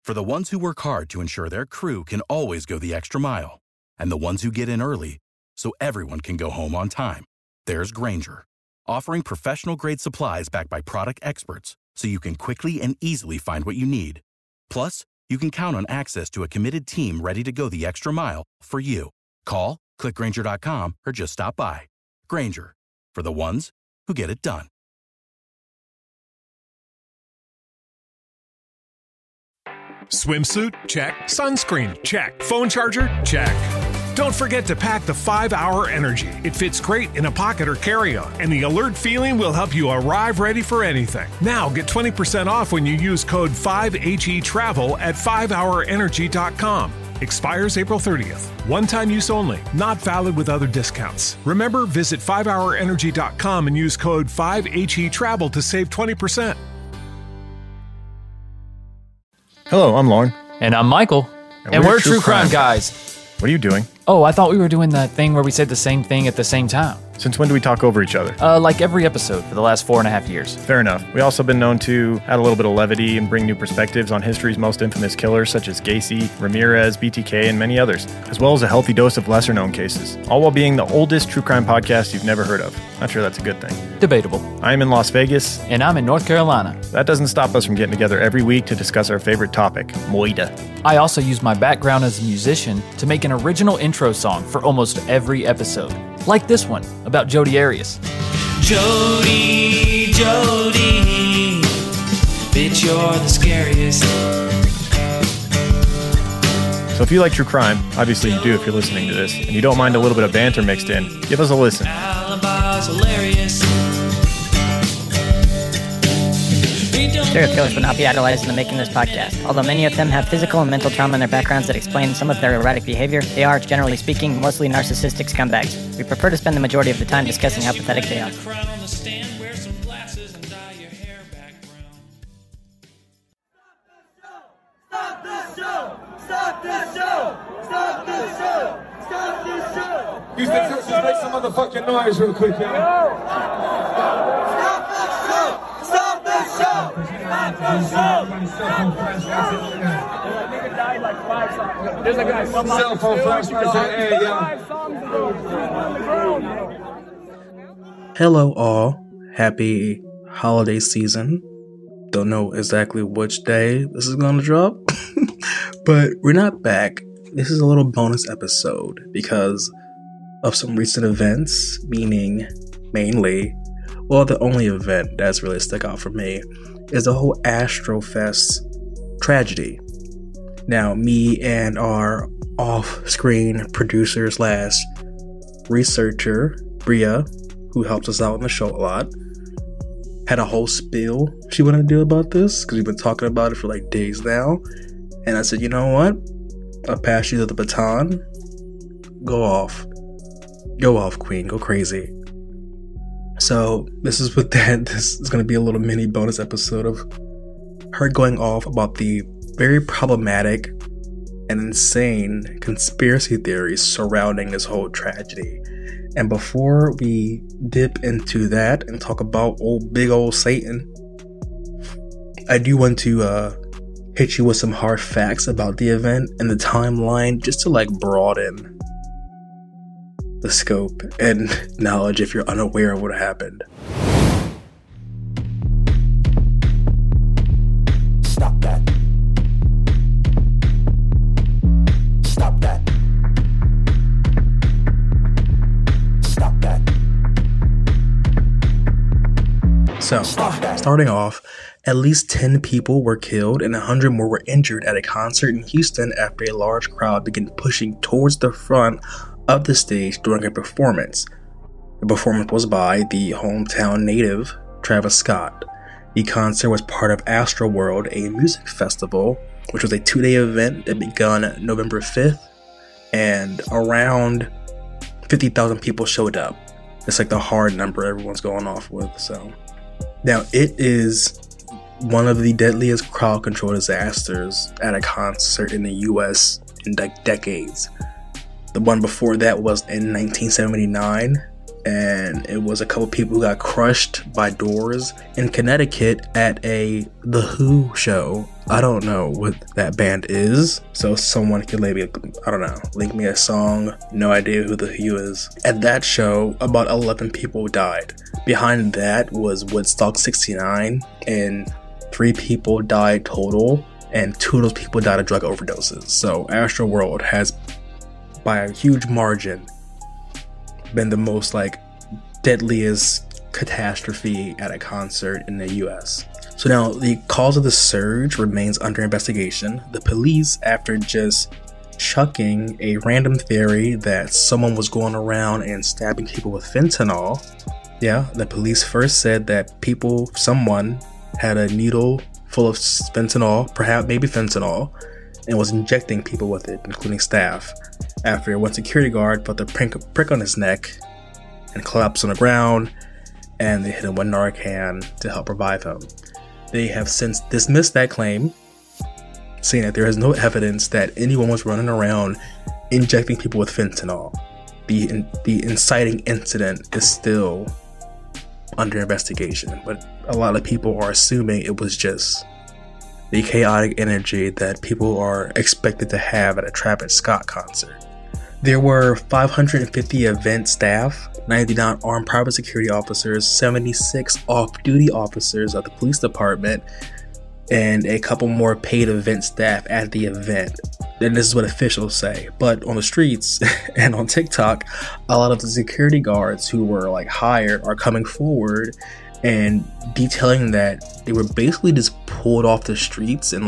For the ones who work hard to ensure their crew can always go the extra mile, and the ones who get in early so everyone can go home on time, there's Grainger, offering professional-grade supplies backed by product experts so you can quickly and easily find what you need. Plus, you can count on access to a committed team ready to go the extra mile for you. Call, click Grainger.com, or just stop by. Grainger, for the ones who get it done. Swimsuit? Check. Sunscreen? Check. Phone charger? Check. Don't forget to pack the 5-Hour Energy. It fits great in a pocket or carry-on, and the alert feeling will help you arrive ready for anything. Now get 20% off when you use code 5HETRAVEL at 5hourenergy.com. Expires April 30th. One-time use only. Not valid with other discounts. Remember, visit 5hourenergy.com and use code 5HETRAVEL to save 20%. Hello, I'm Lauren. And I'm Michael. And we're True Crime Guys. What are you doing? Oh, I thought we were doing that thing where we said the same thing at the same time. Since when do we talk over each other? Like every episode for the last 4.5 years. Fair enough. We also been known to add a little bit of levity and bring new perspectives on history's most infamous killers such as Gacy, Ramirez, BTK, and many others, as well as a healthy dose of lesser-known cases, all while being the oldest true crime podcast you've never heard of. Not sure that's a good thing. Debatable. I'm in Las Vegas. And I'm in North Carolina. That doesn't stop us from getting together every week to discuss our favorite topic, Moida. I also use my background as a musician to make an original intro song for almost every episode. Like this one, about Jodi Arias. Jodi, Jodi, bitch, you're the scariest. So if you like true crime, obviously you do if you're listening to this, and you don't mind a little bit of banter mixed in, give us a listen. Alibi's hilarious. Serial killers would not be idolized in the making of this podcast. Although many of them have physical and mental trauma in their backgrounds that explain some of their erratic behavior, they are, generally speaking, mostly narcissistic scumbags. We prefer to spend the majority of the time discussing how pathetic they are. Houston, Texas, make some motherfucking noise real quick, y'all. Stop this show! Stop this show! Nigga died like 5 songs. There's a guy. Cell phone flashlights in the air, y'all. Hello, all. Happy holiday season. Don't know exactly which day this is gonna drop, but we're not back. This is a little bonus episode because of some recent events, meaning mainly, well, the only event that's really stuck out for me is the whole Astrofest tragedy. Now, me and our off-screen producer / researcher, Bria, who helps us out on the show a lot, had a whole spiel she wanted to do about this because we've been talking about it for like days now. And I said, you know what? I'll pass you the baton. Go off. Go off, queen. Go crazy. So this is what that. This is going to be a little mini bonus episode of her going off about the very problematic and insane conspiracy theories surrounding this whole tragedy. And before we dip into that and talk about big old Satan, I do want to hit you with some hard facts about the event and the timeline, just to like broaden the scope and knowledge if you're unaware of what happened. Stop that. Stop that. Stop that. So, starting off, at least 10 people were killed and 100 more were injured at a concert in Houston after a large crowd began pushing towards the front of the stage during a performance. The performance was by the hometown native, Travis Scott. The concert was part of Astroworld, a music festival, which was a 2-day event that began November 5th, and around 50,000 people showed up. It's like the hard number everyone's going off with. So now it is one of the deadliest crowd control disasters at a concert in the US in decades. The one before that was in 1979 and it was a couple people who got crushed by doors in Connecticut at The Who show. I don't know what that band is, so someone could maybe, I don't know, link me a song. No idea who The Who is. At that show, about 11 people died. Behind that was Woodstock 69, and 3 people died total, and 2 of those people died of drug overdoses. So Astroworld has, by a huge margin, been the most deadliest catastrophe at a concert in the US. So now the cause of the surge remains under investigation. The police, after just chucking a random theory that someone was going around and stabbing people with fentanyl, the police first said that someone had a needle full of fentanyl, maybe fentanyl, and was injecting people with it, including staff. After one security guard felt a prick on his neck and collapsed on the ground, and they hit him with Narcan to help revive him. They have since dismissed that claim, saying that there is no evidence that anyone was running around injecting people with fentanyl. The inciting incident is still under investigation, but a lot of people are assuming it was just the chaotic energy that people are expected to have at a Travis Scott concert. There were 550 event staff, 99 armed private security officers, 76 off-duty officers of the police department, and a couple more paid event staff at the event. And this is what officials say. But on the streets and on TikTok, a lot of the security guards who were hired are coming forward and detailing that they were basically just pulled off the streets and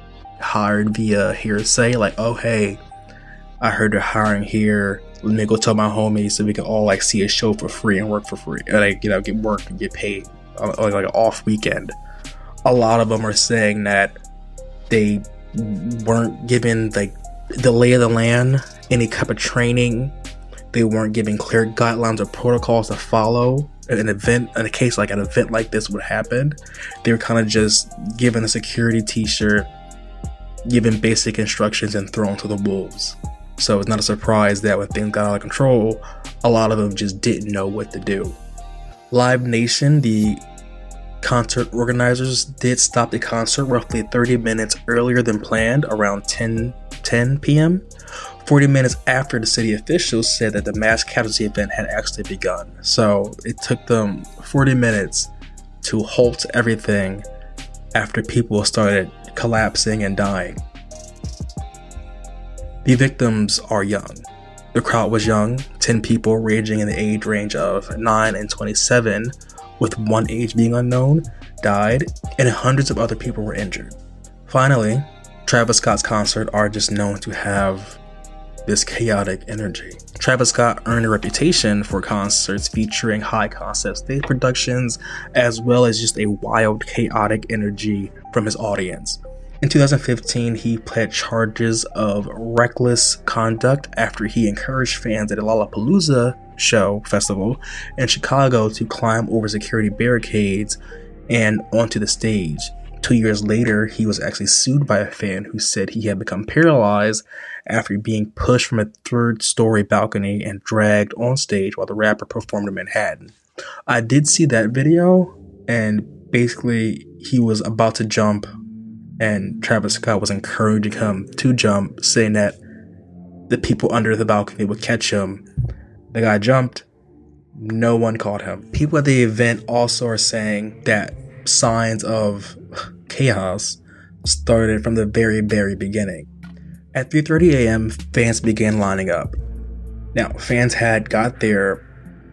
hired via hearsay. Oh, hey, I heard they're hiring here. Let me go tell my homies so we can all see a show for free and work for free. Get work and get paid on an off weekend. A lot of them are saying that they weren't given the lay of the land, any type of training. They weren't given clear guidelines or protocols to follow in a case like an event like this would happen. They were kind of just given a security t-shirt, given basic instructions, and thrown to the wolves. So it's not a surprise that when things got out of control, a lot of them just didn't know what to do. Live Nation, the concert organizers, did stop the concert roughly 30 minutes earlier than planned, around 10 p.m. 40 minutes after the city officials said that the mass casualty event had actually begun. So it took them 40 minutes to halt everything after people started collapsing and dying. The victims are young. The crowd was young, 10 people ranging in the age range of 9 and 27, with one age being unknown, died, and hundreds of other people were injured. Finally, Travis Scott's concerts are just known to have this chaotic energy. Travis Scott earned a reputation for concerts featuring high concept stage productions, as well as just a wild, chaotic energy from his audience. In 2015, he pled charges of reckless conduct after he encouraged fans at a Lollapalooza festival in Chicago to climb over security barricades and onto the stage. 2 years later, he was actually sued by a fan who said he had become paralyzed after being pushed from a third-story balcony and dragged on stage while the rapper performed in Manhattan. I did see that video, and basically he was about to jump, and Travis Scott was encouraging him to jump, saying that the people under the balcony would catch him. The guy jumped. No one caught him. People at the event also are saying that signs of chaos started from the very, very beginning. At 3:30 a.m., fans began lining up. Now, fans had got there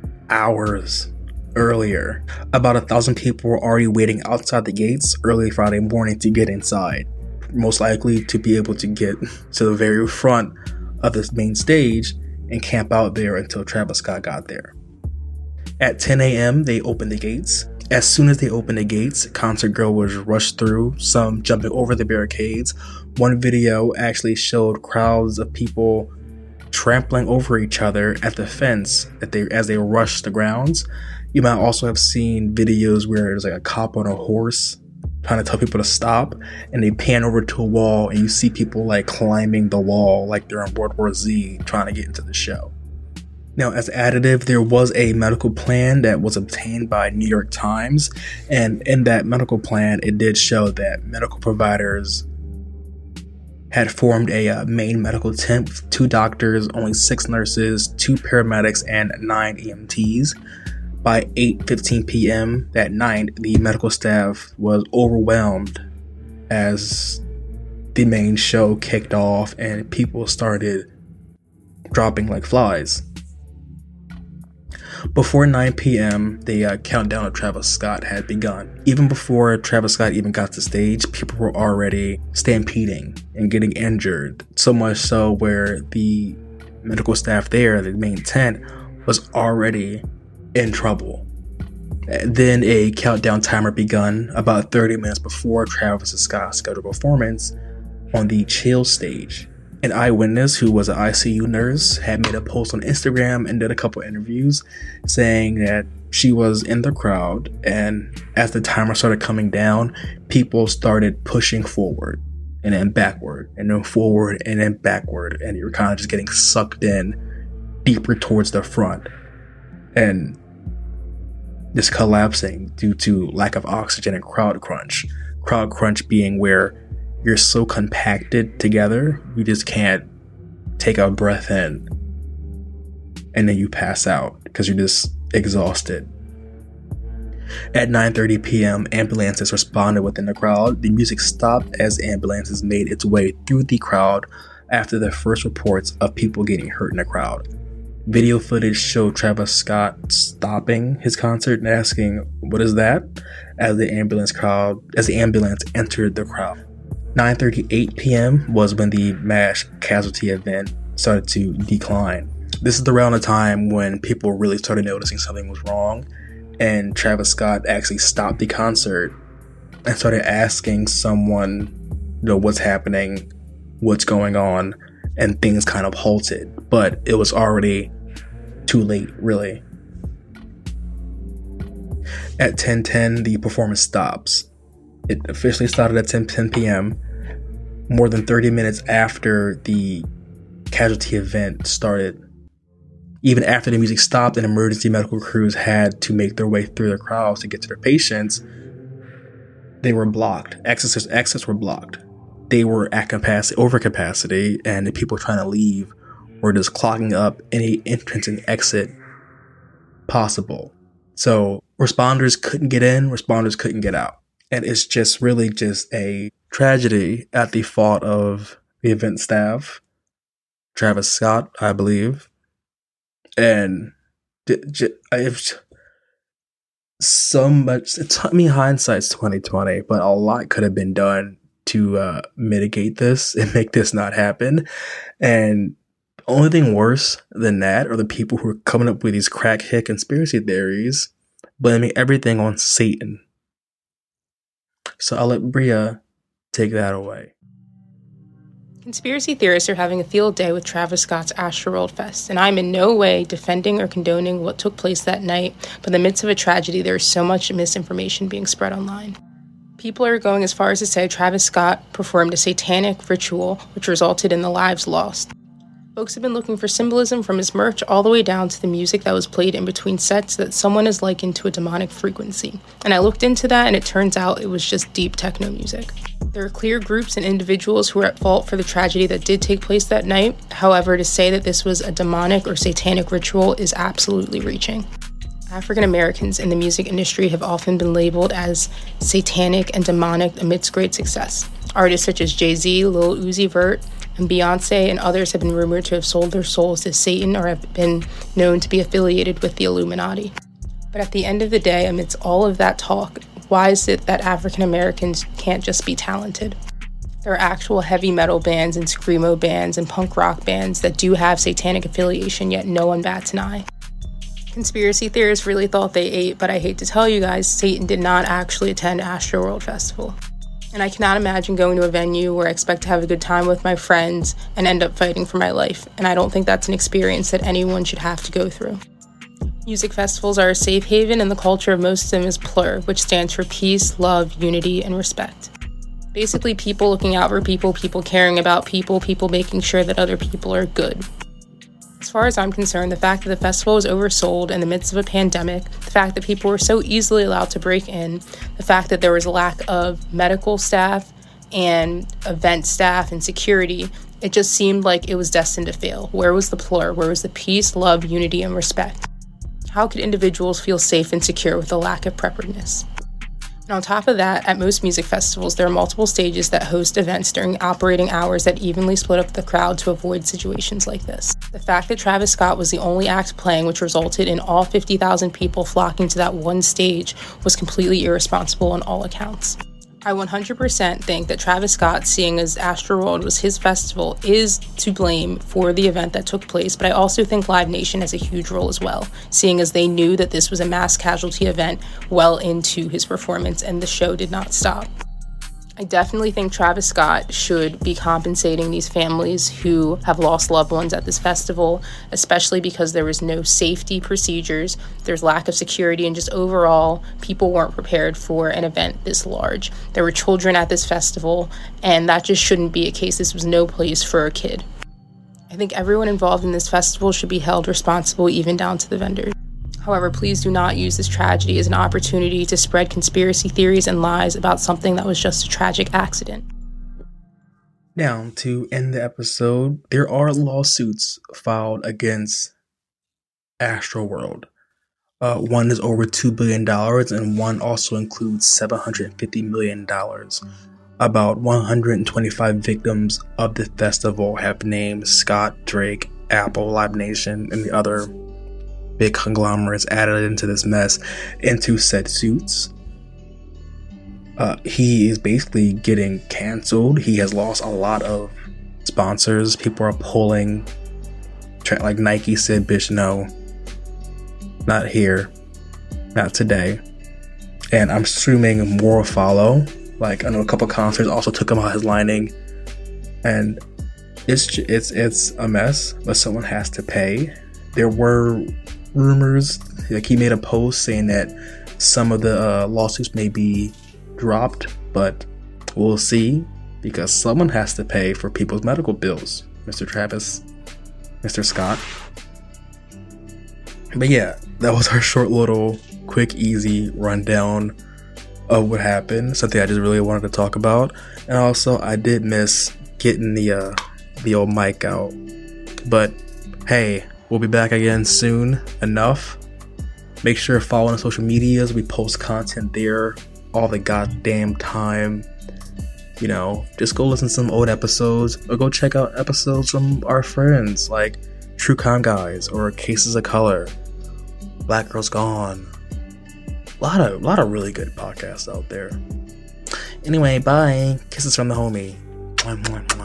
hours earlier. About 1,000 people were already waiting outside the gates early Friday morning to get inside, most likely to be able to get to the very front of this main stage and camp out there until Travis Scott got there. At 10 a.m., they opened the gates. As soon as they opened the gates, concert goers rushed through, some jumping over the barricades. One video actually showed crowds of people trampling over each other at the fence as they rushed the grounds. You might also have seen videos where there's a cop on a horse trying to tell people to stop, and they pan over to a wall and you see people climbing the wall like they're on World War Z trying to get into the show. Now, as additive, there was a medical plan that was obtained by New York Times, and in that medical plan, it did show that medical providers had formed a main medical team with 2 doctors, only 6 nurses, 2 paramedics, and 9 EMTs. By 8:15 p.m. that night, the medical staff was overwhelmed as the main show kicked off and people started dropping like flies. Before 9 p.m., the countdown of Travis Scott had begun. Even before Travis Scott even got to stage, people were already stampeding and getting injured. So much so where the medical staff there, the main tent, was already in trouble. Then a countdown timer begun about 30 minutes before Travis Scott's scheduled performance on the Chill stage. An eyewitness who was an ICU nurse had made a post on Instagram and did a couple interviews saying that she was in the crowd, and as the timer started coming down, people started pushing forward and then backward and then forward and then backward, and you're kind of just getting sucked in deeper towards the front and just collapsing due to lack of oxygen and crowd crunch. Crowd crunch being where you're so compacted together, you just can't take a breath in, and then you pass out because you're just exhausted. At 9:30 p.m., ambulances responded within the crowd. The music stopped as ambulances made its way through the crowd after the first reports of people getting hurt in the crowd. Video footage showed Travis Scott stopping his concert and asking, "What is that?" as the ambulance entered the crowd. 9:38 p.m. was when the mass casualty event started to decline. This is around the time when people really started noticing something was wrong, and Travis Scott actually stopped the concert and started asking someone, what's happening, what's going on, and things kind of halted. But it was already too late, really. At 10:10, the performance stops. It officially started at 10:10 p.m. More than 30 minutes after the casualty event started. Even after the music stopped and emergency medical crews had to make their way through the crowds to get to their patients, they were blocked. Exits were blocked. They were at overcapacity, and the people trying to leave were just clogging up any entrance and exit possible. So responders couldn't get in, responders couldn't get out. And it's just really just a tragedy at the fault of the event staff, Travis Scott, I believe. And it's so much, hindsight's 2020, but a lot could have been done to mitigate this and make this not happen. And the only thing worse than that are the people who are coming up with these crackhead conspiracy theories, blaming everything on Satan. So I'll let Bria take that away. Conspiracy theorists are having a field day with Travis Scott's Astroworld Fest, and I'm in no way defending or condoning what took place that night, but in the midst of a tragedy, there is so much misinformation being spread online. People are going as far as to say Travis Scott performed a satanic ritual, which resulted in the lives lost. Folks have been looking for symbolism from his merch all the way down to the music that was played in between sets that someone has likened to a demonic frequency. And I looked into that, and it turns out it was just deep techno music. There are clear groups and individuals who are at fault for the tragedy that did take place that night. However, to say that this was a demonic or satanic ritual is absolutely reaching. African Americans in the music industry have often been labeled as satanic and demonic amidst great success. Artists such as Jay-Z, Lil Uzi Vert, and Beyonce and others have been rumored to have sold their souls to Satan or have been known to be affiliated with the Illuminati. But at the end of the day, amidst all of that talk, why is it that African Americans can't just be talented? There are actual heavy metal bands and screamo bands and punk rock bands that do have satanic affiliation, yet no one bats an eye. Conspiracy theorists really thought they ate, but I hate to tell you guys, Satan did not actually attend Astroworld Festival. And I cannot imagine going to a venue where I expect to have a good time with my friends and end up fighting for my life. And I don't think that's an experience that anyone should have to go through. Music festivals are a safe haven, and the culture of most of them is PLUR, which stands for peace, love, unity, and respect. Basically, people looking out for people, people caring about people, people making sure that other people are good. As far as I'm concerned, the fact that the festival was oversold in the midst of a pandemic, the fact that people were so easily allowed to break in, the fact that there was a lack of medical staff and event staff and security, it just seemed like it was destined to fail. Where was the plur? Where was the peace, love, unity, and respect? How could individuals feel safe and secure with a lack of preparedness? And on top of that, at most music festivals, there are multiple stages that host events during operating hours that evenly split up the crowd to avoid situations like this. The fact that Travis Scott was the only act playing, which resulted in all 50,000 people flocking to that one stage, was completely irresponsible on all accounts. I 100% think that Travis Scott, seeing as Astroworld was his festival, is to blame for the event that took place, but I also think Live Nation has a huge role as well, seeing as they knew that this was a mass casualty event well into his performance and the show did not stop. I definitely think Travis Scott should be compensating these families who have lost loved ones at this festival, especially because there was no safety procedures, there's lack of security, and just overall, people weren't prepared for an event this large. There were children at this festival, and that just shouldn't be a case. This was no place for a kid. I think everyone involved in this festival should be held responsible, even down to the vendors. However, please do not use this tragedy as an opportunity to spread conspiracy theories and lies about something that was just a tragic accident. Now, to end the episode, there are lawsuits filed against Astroworld. One is over $2 billion, and one also includes $750 million. About 125 victims of the festival have named Scott, Drake, Apple, Live Nation, and the other big conglomerates added into this mess into said suits. He is basically getting canceled. He has lost a lot of sponsors. People are pulling. Like Nike said, bitch, no. Not here. Not today. And I'm assuming more will follow. Like, I know a couple concerts also took him out his lining. And it's a mess, but someone has to pay. There were rumors, like he made a post saying that some of the lawsuits may be dropped, but we'll see, because someone has to pay for people's medical bills, Mr. Travis, Mr. Scott. But yeah, that was our short little quick easy rundown of what happened, something I just really wanted to talk about. And also I did miss getting the old mic out, but hey, we'll be back again soon enough. Make sure to follow on social medias. We post content there all the goddamn time. You know, just go listen to some old episodes, or go check out episodes from our friends like True Crime Guys or Cases of Color, Black Girls Gone. A lot of really good podcasts out there. Anyway, bye. Kisses from the homie. Mwah, mwah, mwah.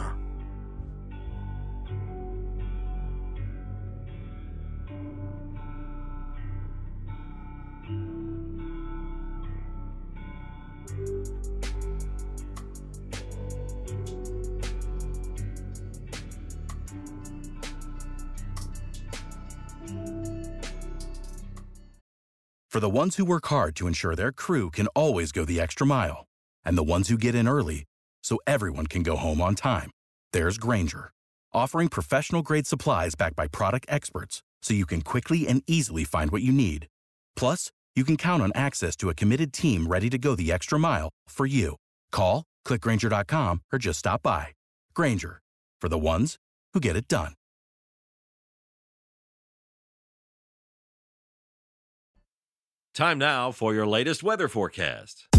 For the ones who work hard to ensure their crew can always go the extra mile, and the ones who get in early so everyone can go home on time, there's Grainger, offering professional-grade supplies backed by product experts so you can quickly and easily find what you need. Plus, you can count on access to a committed team ready to go the extra mile for you. Call, click Grainger.com, or just stop by. Grainger, for the ones who get it done. Time now for your latest weather forecast.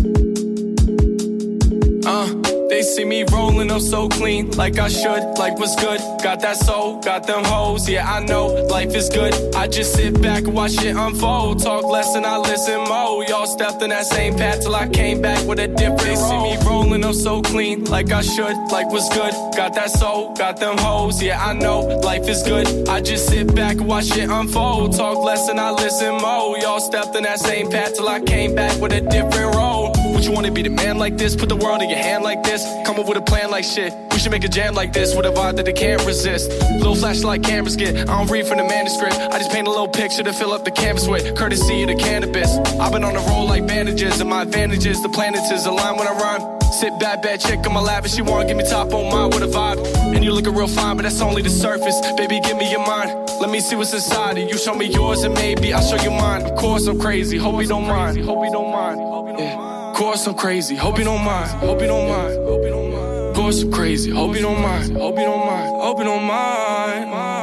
They see me rolling up so clean, like I should, like what's good. Got that soul, got them hoes, yeah I know, life is good. I just sit back and watch it unfold. Talk less and I listen more. Y'all stepped in that same path till I came back with a different They see me rolling up so clean, like I should, like what's good. Got that soul, got them hoes, yeah I know, life is good. I just sit back and watch it unfold. Talk less and I listen more. Y'all stepped in that same path till I came back with a different role. Would you wanna be the man like this? Put the world in your hand like this? Come up with a plan like shit. We should make a jam like this with a vibe that they can't resist. Little flashlight cameras get. I don't read from the manuscript. I just paint a little picture to fill up the canvas with. Courtesy of the cannabis. I've been on a roll like bandages, and my advantage is the planets is aligned when I rhyme. Sit back, bad chick on my lap, and she wanna give me top on mine with a vibe. And you looking real fine, but that's only the surface. Baby, give me your mind. Let me see what's inside of you. Show me yours, and maybe I'll show you mine. Of course I'm crazy, hope you don't mind. Hope you don't mind. Yeah. Of course I'm crazy, hope you don't mind. Hope you don't mind. Hope you don't mind. Of course I'm crazy, hope you don't mind. Hope you don't mind. Hope you don't mind.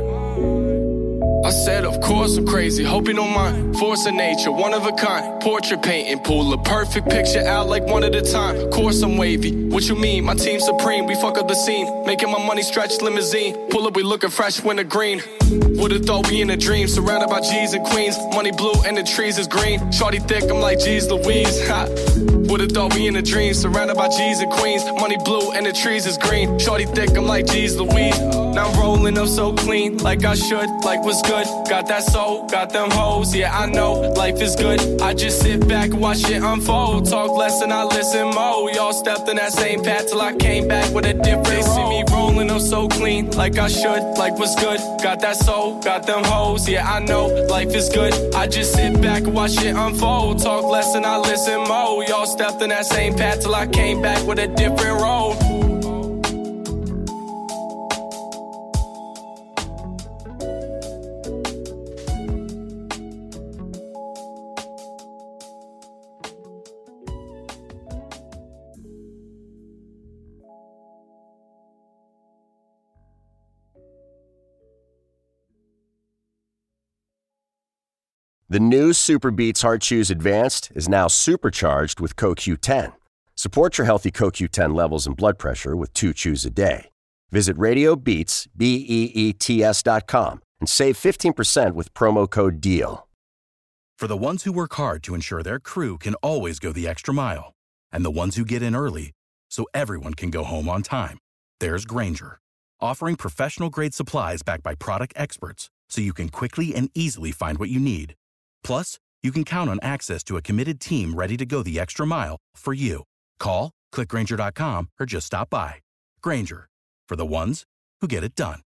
I said, of course I'm crazy, hope you don't mind. Force of nature, one of a kind. Portrait painting, pull a perfect picture out like one at a time. Of course I'm wavy, what you mean? My team's supreme, we fuck up the scene. Making my money stretch limousine. Pull up, we looking fresh, winter green. Would've thought we in a dream, surrounded by G's and queens. Money blue and the trees is green. Shorty thick, I'm like G's Louise. Ha. Would've thought we in a dream, surrounded by G's and queens. Money blue and the trees is green. Shorty thick, I'm like G's Louise. Now I'm rolling up so clean, like I should, like what's good. Got that soul, got them hoes, yeah I know, life is good. I just sit back and watch it unfold. Talk less and I listen more. Y'all stepped in that same path till I came back with a different They see me rolling up so clean, like I should, like what's good. Got that soul, got them hoes, yeah I know, life is good. I just sit back and watch it unfold. Talk less and I listen more. Y'all stepped in that same path till I came back with a different road. The new Super Beats Heart Chews Advanced is now supercharged with CoQ10. Support your healthy CoQ10 levels and blood pressure with 2 chews a day. Visit RadioBeats, BEETS.com and save 15% with promo code DEAL. For the ones who work hard to ensure their crew can always go the extra mile, and the ones who get in early so everyone can go home on time, there's Grainger, offering professional-grade supplies backed by product experts so you can quickly and easily find what you need. Plus, you can count on access to a committed team ready to go the extra mile for you. Call, click Grainger.com, or just stop by. Grainger, for the ones who get it done.